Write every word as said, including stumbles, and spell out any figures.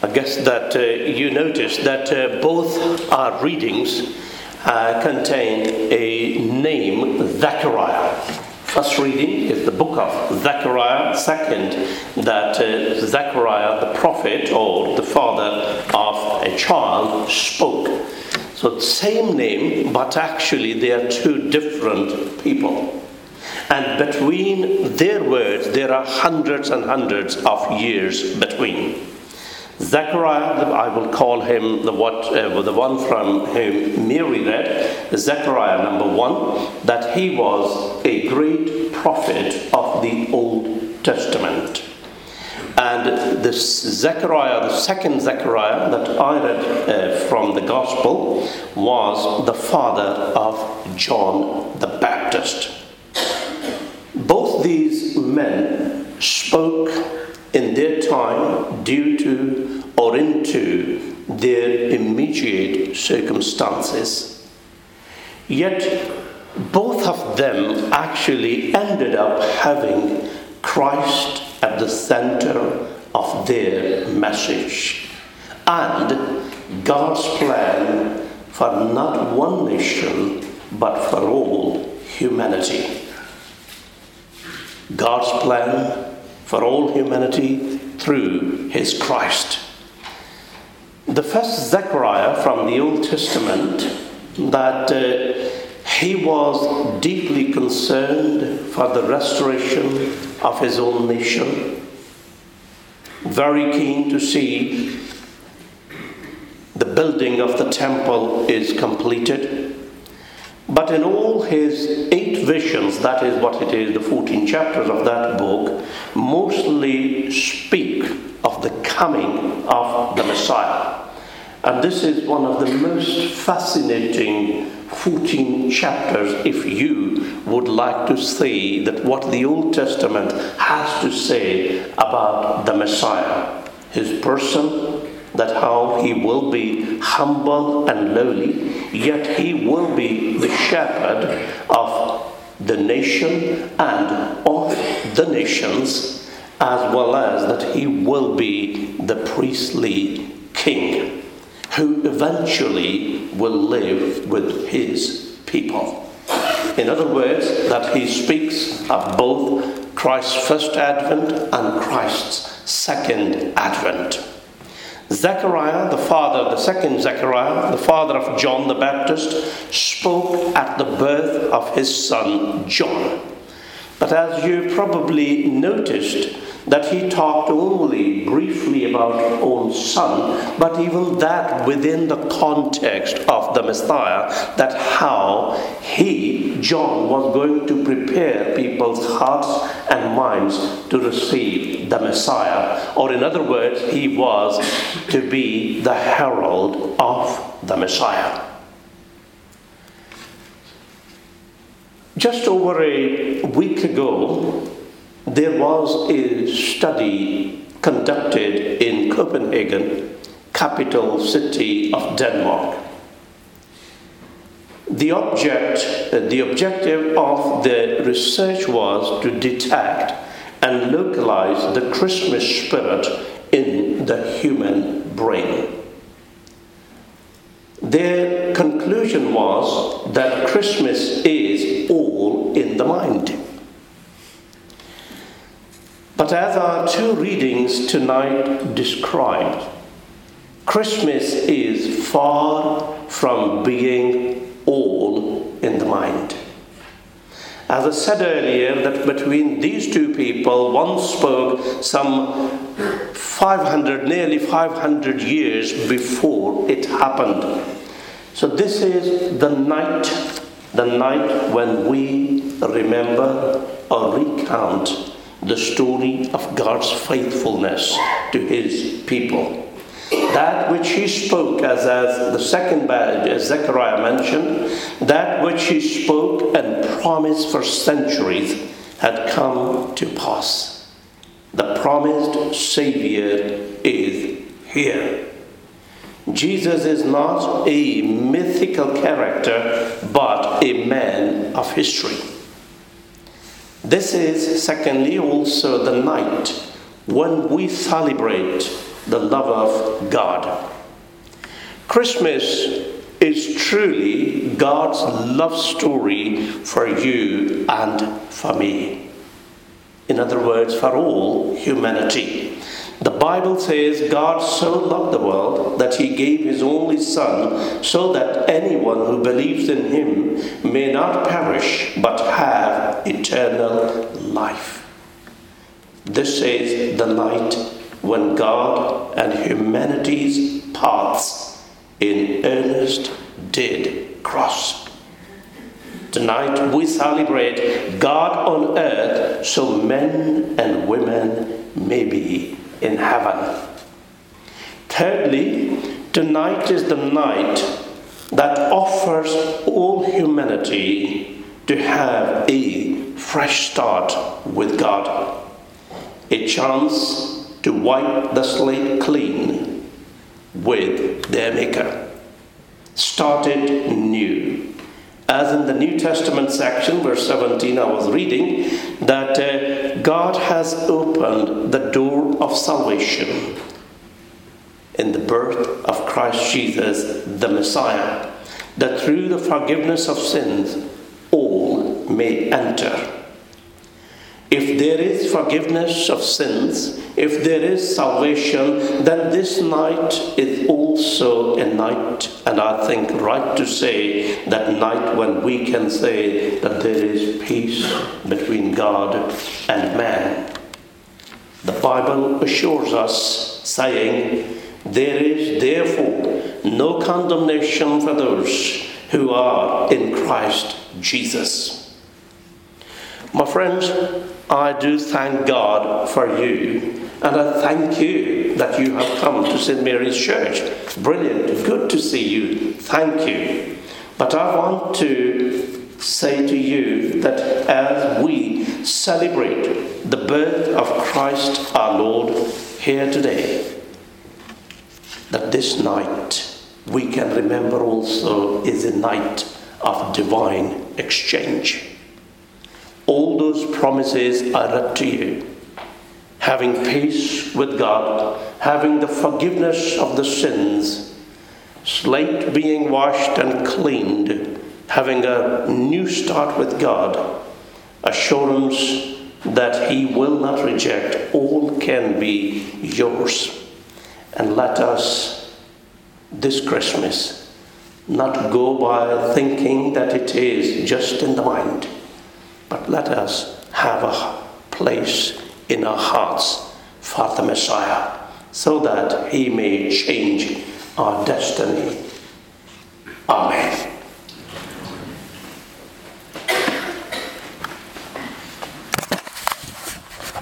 I guess that uh, you noticed that uh, both our readings uh, contain a name, Zechariah. First reading is the book of Zechariah. Second, that uh, Zechariah, the prophet or the father of a child, spoke. So same name, but actually they are two different people. And between their words, there are hundreds and hundreds of years between. Zechariah, I will call him the what uh, the one from whom Mary read, Zechariah number one, that he was a great prophet of the Old Testament. And this Zechariah, the second Zechariah that I read uh, from the Gospel, was the father of John the Baptist. Both these men spoke in their time due to or into their immediate circumstances. Yet both of them actually ended up having Christ at the center of their message and God's plan for not one nation but for all humanity. God's plan for all humanity through his Christ. The first Zechariah from the Old Testament, that uh, he was deeply concerned for the restoration of his own nation, very keen to see the building of the temple is completed. But in all his eight visions, that is what it is, the fourteen chapters of that book, mostly speak of the coming of the Messiah. And this is one of the most fascinating fourteen chapters if you would like to see that what the Old Testament has to say about the Messiah, his person, that how he will be humble and lowly, yet he will be the shepherd of the nation and of the nations, as well as that he will be the priestly king who eventually will live with his people. In other words, that he speaks of both Christ's first advent and Christ's second advent. Zechariah, the father, the second Zechariah, the father of John the Baptist, spoke at the birth of his son John. But as you probably noticed, that he talked only briefly about his own son, but even that within the context of the Messiah, that how he, John, was going to prepare people's hearts and minds to receive the Messiah. Or in other words, he was to be the herald of the Messiah. Just over a week ago, there was a study conducted in Copenhagen, capital city of Denmark. The object, the objective of the research was to detect and localize the Christmas spirit in the human brain. Their conclusion was that Christmas is all in the mind. But as our two readings tonight describe, Christmas is far from being all in the mind. As I said earlier, that between these two people, one spoke some five hundred, nearly five hundred years before it happened. So this is the night, the night when we remember or recount the story of God's faithfulness to his people. That which he spoke, as, as the second as Zechariah mentioned, that which he spoke and promised for centuries had come to pass. The promised Savior is here. Jesus is not a mythical character, but a man of history. This is, secondly, also the night when we celebrate the love of God. Christmas is truly God's love story for you and for me. In other words, for all humanity. The Bible says God so loved the world that he gave his only Son so that anyone who believes in him may not perish but have eternal life. This is the night when God and humanity's paths in earnest did cross. Tonight we celebrate God on earth so men and women may be in heaven. Thirdly, tonight is the night that offers all humanity to have a fresh start with God. A chance to wipe the slate clean with their Maker. Start it new. As in the New Testament section, verse seventeen, I was reading that uh, God has opened the door of salvation in the birth of Christ Jesus, the Messiah, that through the forgiveness of sins, all may enter. If there is forgiveness of sins, if there is salvation, then this night is also a night, and I think right to say that night when we can say that there is peace between God and man. The Bible assures us, saying, there is therefore no condemnation for those who are in Christ Jesus. My friends, I do thank God for you, and I thank you that you have come to Saint Mary's Church. Brilliant, good to see you. Thank you. But I want to say to you that as we celebrate the birth of Christ our Lord here today, that this night we can remember also is a night of divine exchange. All those promises are up to you. Having peace with God, having the forgiveness of the sins, slate being washed and cleaned, having a new start with God, assurance that he will not reject, all can be yours. And let us, this Christmas, not go by thinking that it is just in the mind, but let us have a place in our hearts for the Messiah, so that he may change our destiny. Amen.